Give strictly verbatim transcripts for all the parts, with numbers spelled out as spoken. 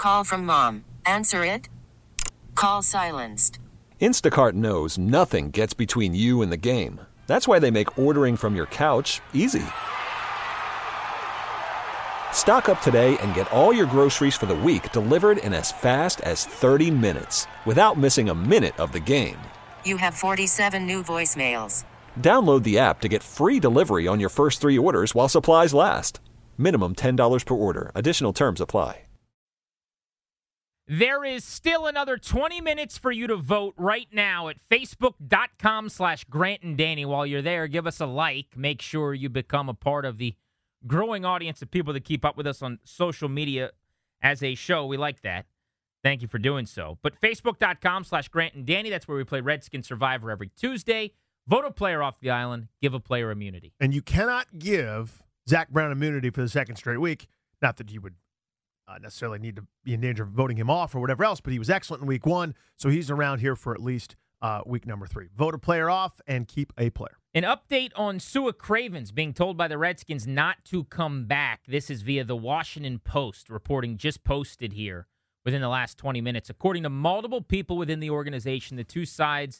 Call from mom. Answer it. Call silenced. Instacart knows nothing gets between you and the game. That's why they make ordering from your couch easy. Stock up today and get all your groceries for the week delivered in as fast as thirty minutes without missing a minute of the game. You have forty-seven new voicemails. Download the app to get free delivery on your first three orders while supplies last. Minimum ten dollars per order. Additional terms apply. There is still another twenty minutes for you to vote right now at facebook.com slash Grant and Danny. While you're there, give us a like. Make sure you become a part of the growing audience of people that keep up with us on social media as a show. We like that. Thank you for doing so. But facebook.com slash Grant and Danny, that's where we play Redskin Survivor every Tuesday. Vote a player off the island. Give a player immunity. And you cannot give Zach Brown immunity for the second straight week. Not that you would uh, necessarily need to be in danger of voting him off or whatever else, but he was excellent in week one, so he's around here for at least uh, week number three. Vote a player off and keep a player. An update on Sua Cravens being told by the Redskins not to come back. This is via the Washington Post, reporting just posted here within the last twenty minutes. According to multiple people within the organization, the two sides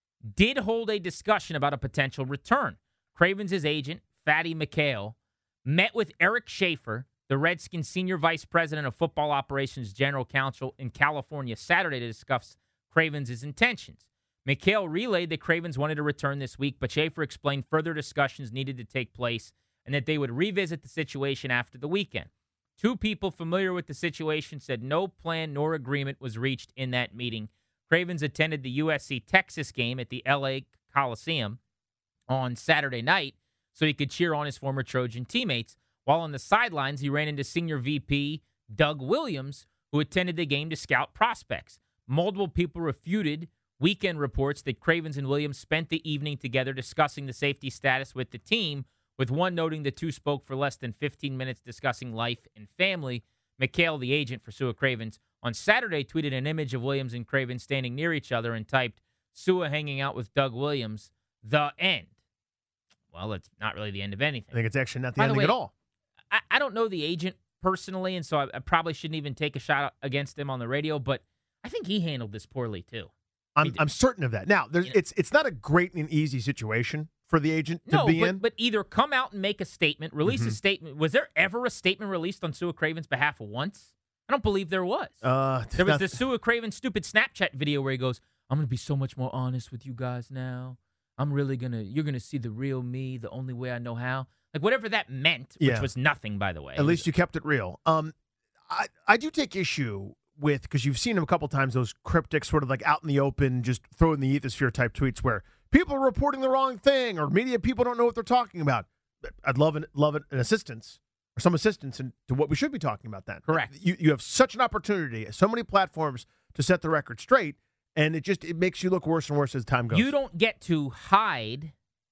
did hold a discussion about a potential return. Cravens' agent, Fatty McHale, met with Eric Schaefer, the Redskins senior vice president of football operations general counsel in California, Saturday to discuss Cravens' intentions. McHale relayed that Cravens wanted to return this week, but Schaefer explained further discussions needed to take place and that they would revisit the situation after the weekend. Two people familiar with the situation said no plan nor agreement was reached in that meeting. Cravens attended the U S C-Texas game at the L A Coliseum on Saturday night so he could cheer on his former Trojan teammates. While on the sidelines, he ran into senior V P Doug Williams, who attended the game to scout prospects. Multiple people refuted weekend reports that Cravens and Williams spent the evening together discussing the safety status with the team, with one noting the two spoke for less than fifteen minutes discussing life and family. McHale, the agent for Sua Cravens, on Saturday tweeted an image of Williams and Cravens standing near each other and typed, "Sua hanging out with Doug Williams, the end." Well, it's not really the end of anything. I think it's actually not the By ending the way, at all. I, I don't know the agent personally, and so I, I probably shouldn't even take a shot against him on the radio, but I think he handled this poorly too. I'm I'm certain of that. Now, there's You know- it's it's not a great and easy situation for the agent to No, be but, in. but either come out and make a statement, release Mhm. a statement. Was there ever a statement released on Sua Craven's behalf once? I don't believe there was. uh, there was not- the Sua Craven stupid Snapchat video where he goes, "I'm going to be so much more honest with you guys now. I'm really going to, you're going to see the real me the only way I know how." Like, whatever that meant, which Yeah. was nothing, by the way. At least you kept it real. Um, I I do take issue with, because you've seen him a couple times, those cryptic sort of like out in the open, just throw in the ethosphere type tweets where people are reporting the wrong thing or media people don't know what they're talking about. I'd love an love an assistance or some assistance in, to what we should be talking about then. Correct. You you have such an opportunity, so many platforms to set the record straight, and it just it makes you look worse and worse as time goes. You don't get to hide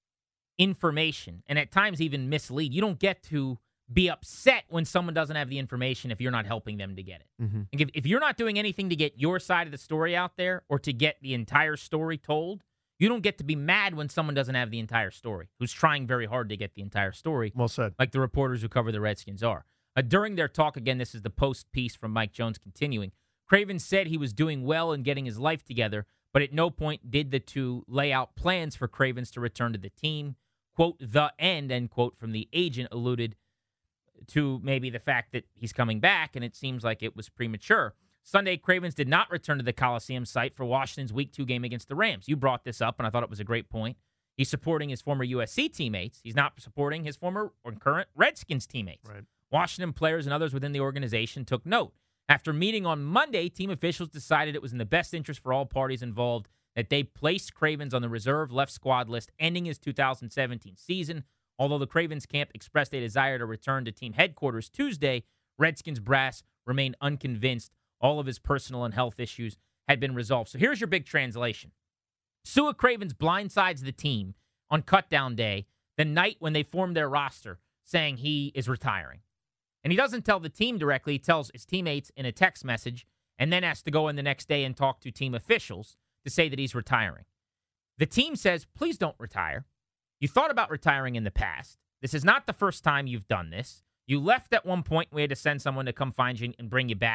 information and at times even mislead. You don't get to be upset when someone doesn't have the information if you're not helping them to get it. Mm-hmm. And if, if you're not doing anything to get your side of the story out there or to get the entire story told, you don't get to be mad when someone doesn't have the entire story, who's trying very hard to get the entire story, Well said. like the reporters who cover the Redskins are. Uh, during their talk, again, this is the post piece from Mike Jones continuing, Craven said he was doing well and getting his life together, but at no point did the two lay out plans for Cravens to return to the team. Quote, "the end," end quote, from the agent alluded to maybe the fact that he's coming back, and it seems like it was premature. Sunday, Cravens did not return to the Coliseum site for Washington's Week two game against the Rams. You brought this up, and I thought it was a great point. He's supporting his former U S C teammates. He's not supporting his former or current Redskins teammates. Right. Washington players and others within the organization took note. After meeting on Monday, team officials decided it was in the best interest for all parties involved that they placed Cravens on the reserve left squad list ending his two thousand seventeen season. Although the Cravens camp expressed a desire to return to team headquarters Tuesday, Redskins brass remained unconvinced all of his personal and health issues had been resolved. So here's your big translation. Sua Cravens blindsides the team on cutdown day, the night when they formed their roster, saying he is retiring. And he doesn't tell the team directly. He tells his teammates in a text message and then has to go in the next day and talk to team officials to say that he's retiring. The team says, please don't retire. You thought about retiring in the past. This is not the first time you've done this. You left at one point. We had to send someone to come find you and bring you back.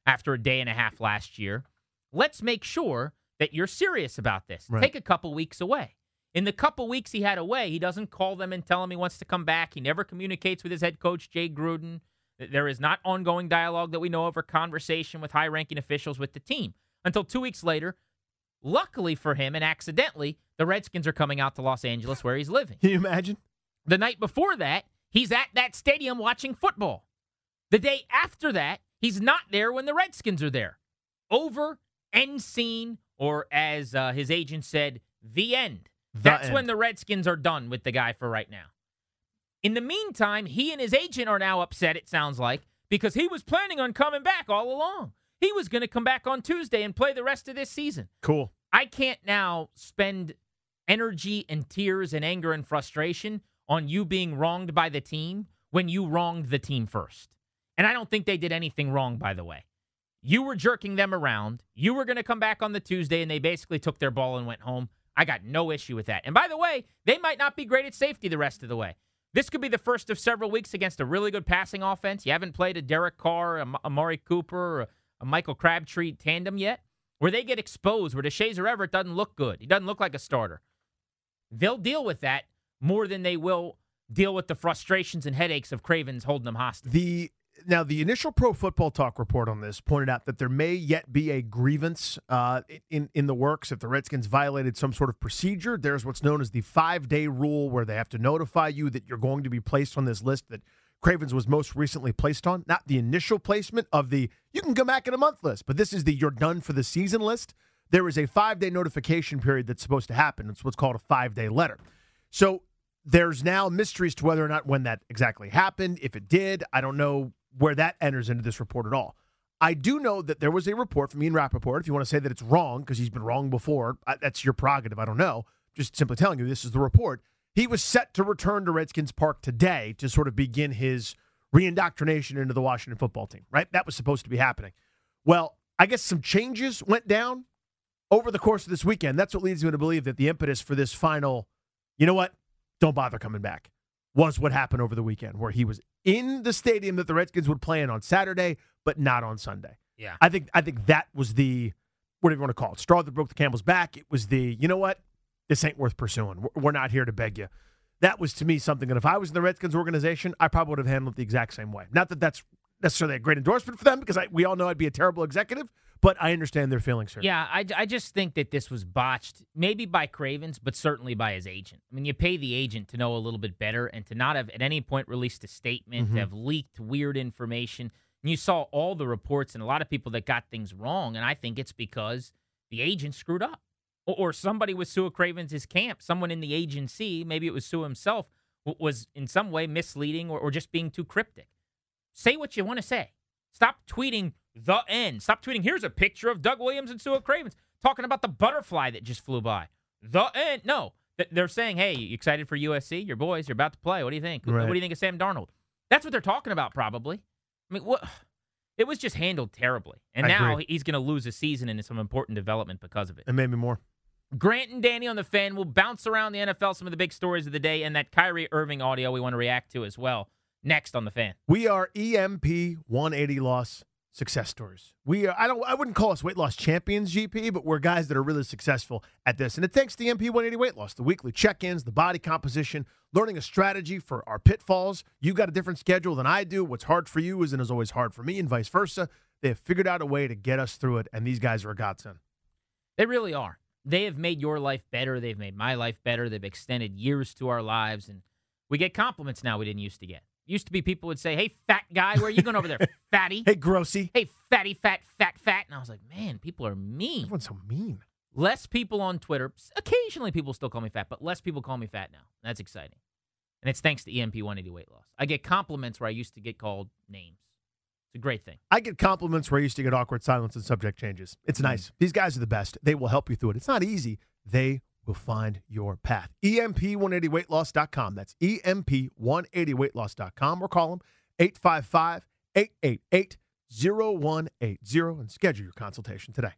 after a day and a half last year. Let's make sure that you're serious about this. Right. Take a couple weeks away. In the couple weeks he had away, he doesn't call them and tell them he wants to come back. He never communicates with his head coach, Jay Gruden. There is not ongoing dialogue that we know of or conversation with high-ranking officials with the team. Until two weeks later, luckily for him and accidentally, the Redskins are coming out to Los Angeles where he's living. Can you imagine? The night before that, he's at that stadium watching football. The day after that, he's not there when the Redskins are there. Over, end scene, or as uh, his agent said, the end. The That's end. when the Redskins are done with the guy for right now. In the meantime, he and his agent are now upset, it sounds like, because he was planning on coming back all along. He was going to come back on Tuesday and play the rest of this season. Cool. I can't now spend energy and tears and anger and frustration on you being wronged by the team when you wronged the team first. And I don't think they did anything wrong, by the way. You were jerking them around. You were going to come back on the Tuesday, and they basically took their ball and went home. I got no issue with that. And by the way, they might not be great at safety the rest of the way. This could be the first of several weeks against a really good passing offense. You haven't played a Derek Carr, a Amari Cooper, or a, a Michael Crabtree tandem yet, where they get exposed, where DeShazer Everett doesn't look good. He doesn't look like a starter. They'll deal with that more than they will deal with the frustrations and headaches of Cravens holding them hostage. The Now, the initial Pro Football Talk report on this pointed out that there may yet be a grievance uh, in, in the works if the Redskins violated some sort of procedure. There's what's known as the five-day rule where they have to notify you that you're going to be placed on this list that Cravens was most recently placed on. Not the initial placement of the you can come back in a month list, but this is the you're done for the season list. There is a five-day notification period that's supposed to happen. It's what's called a five-day letter. So there's now mysteries to whether or not when that exactly happened. If it did, I don't know where that enters into this report at all. I do know that there was a report from Ian Rappaport. If you want to say that it's wrong, because he's been wrong before, I, that's your prerogative. I don't know. Just simply telling you this is the report. He was set to return to Redskins Park today to sort of begin his reindoctrination into the Washington football team, right? That was supposed to be happening. Well, I guess some changes went down over the course of this weekend. That's what leads me to believe that the impetus for this final, you know what, don't bother coming back, was what happened over the weekend, where he was in the stadium that the Redskins would play in on Saturday, but not on Sunday. Yeah. I think I think that was the, whatever you want to call it, straw that broke the camel's back. It was the, you know what, this ain't worth pursuing. We're not here to beg you. That was, to me, something that if I was in the Redskins organization, I probably would have handled it the exact same way. Not that that's necessarily a great endorsement for them, because I, we all know I'd be a terrible executive, but I understand their feelings here. Yeah, I, I just think that this was botched, maybe by Cravens, but certainly by his agent. I mean, you pay the agent to know a little bit better and to not have at any point released a statement, Mm-hmm. to have leaked weird information. And you saw all the reports and a lot of people that got things wrong, and I think it's because the agent screwed up. Or, or somebody with Sua Cravens' camp, someone in the agency, maybe it was Sua himself, w- was in some way misleading or, or just being too cryptic. Say what you want to say. Stop tweeting the end. Stop tweeting, here's a picture of Doug Williams and Sua Cravens talking about the butterfly that just flew by. The end. No. They're saying, hey, you excited for U S C? Your boys, you're about to play. What do you think? Right. What do you think of Sam Darnold? That's what they're talking about, probably. I mean, what? It was just handled terribly. And I now agree. he's going to lose a season and some important development because of it. And maybe more. Grant and Danny on the Fan will bounce around the N F L, some of the big stories of the day, and that Kyrie Irving audio we want to react to as well. Next on the Fan. We are E M P one eighty loss success stories. We are, I don't I wouldn't call us weight loss champions, G P, but we're guys that are really successful at this. And it thanks to E M P one eighty Weight Loss, the weekly check-ins, the body composition, learning a strategy for our pitfalls. You got a different schedule than I do. What's hard for you isn't as always hard for me, and vice versa. They have figured out a way to get us through it, and these guys are a godsend. They really are. They have made your life better. They've made my life better. They've extended years to our lives, and we get compliments now we didn't used to get. Used to be people would say, hey, fat guy, where are you going over there, fatty? Hey, grossy. Hey, fatty, fat, fat, fat. And I was like, man, people are mean. Everyone's so mean. Less people on Twitter. Occasionally people still call me fat, but less people call me fat now. That's exciting. And it's thanks to E M P one eighty Weight Loss. I get compliments where I used to get called names. It's a great thing. I get compliments where I used to get awkward silence and subject changes. It's nice. These guys are the best. They will help you through it. It's not easy. They will find your path. E M P one eighty weight loss dot com. That's E M P one eighty weight loss dot com. Or call them eight five five, eight eight eight, zero one eight zero and schedule your consultation today.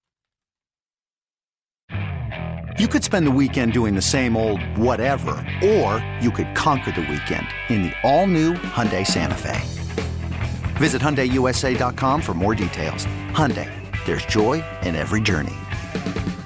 You could spend the weekend doing the same old whatever, or you could conquer the weekend in the all-new Hyundai Santa Fe. Visit Hyundai U S A dot com for more details. Hyundai, there's joy in every journey.